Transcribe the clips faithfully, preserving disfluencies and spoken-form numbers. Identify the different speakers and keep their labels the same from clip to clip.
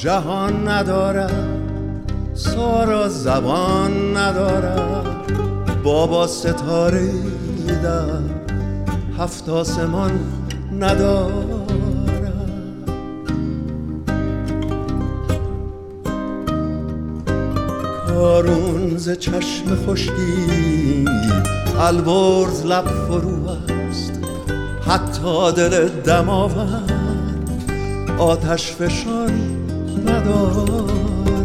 Speaker 1: جهان ندارد، سارا زبان ندارد، بابا ستاره در هفت آسمان ندارد. کارون ز چشم خشکی البرز لب فرو است، حتی دل دماوند آتش فشان ندارد.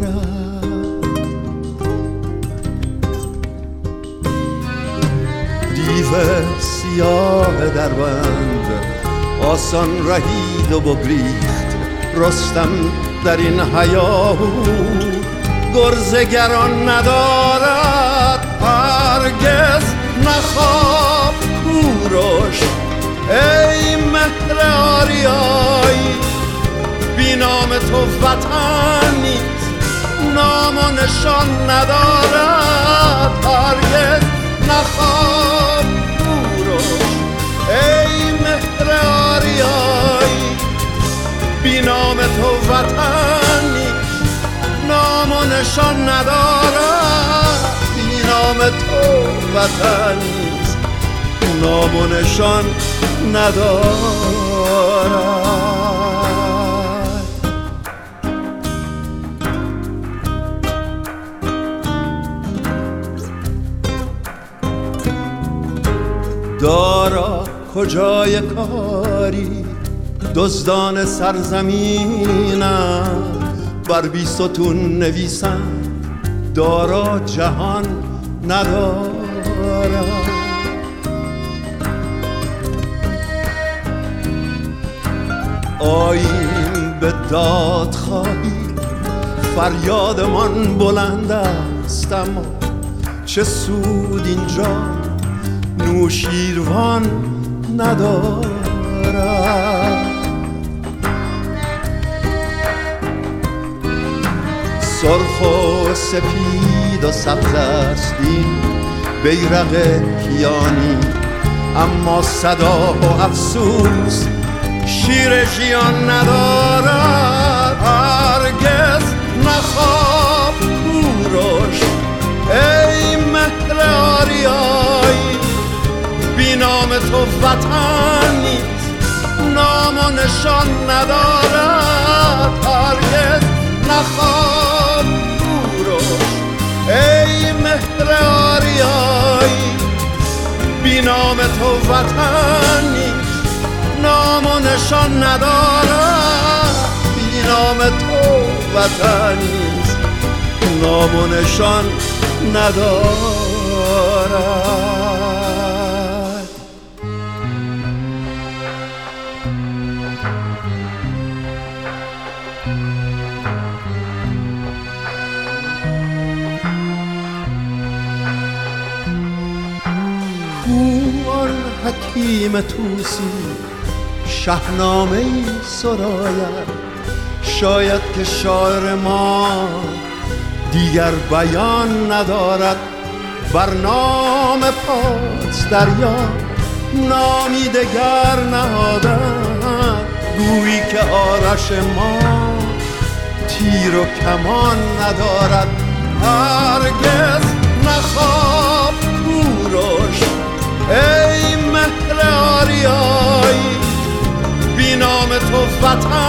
Speaker 1: دیو سیاه دربند آسان رهید و بگریخت، رستم در این هیاهو گرزگران ندارد. هرگز نخواب کوروش ای مهر آریایی، بی نام تو وطن نیست، نام و نشان ندارد. هرگز نخواب کوروش ای مهر آریایی، بی نام تو وطن نیست، نام و نشان ندارد. بی نام تو وطن نیست، نام و نشان ندارد. دارا کجای کاری دزدان سرزمینم، بر بیستون نویسم دارا جهان ندارد. آییم به داد خواهی فریادمان بلند است، اما چه سود اینجا نوشیروان ندارد. سرخ و سپید و سبز است این بیرق کیانی، اما صدا و افسوس شیر ژیان ندارد. هرگز نخواب کوروش ای مهر آریایی، بی نام تو وطن نیست، نام و نشان ندارد. هرگز نخواب کوروش ای مهر آریایی، بی نام تو وطن نیست، نام و نشان ندارد. بی نام تو وطن نیست، نام و نشان ندارد. کوان حکیم توسی شاهنامه‌ای سراید، شاید که شاعر ما دیگر بیان ندارد. بر نام پاس دریا نامی دگر نهادند، گویی که آرش ما تیر و کمان ندارد. هرگز نخواب کوروش ای مهر آریایی، بی نام تو وطن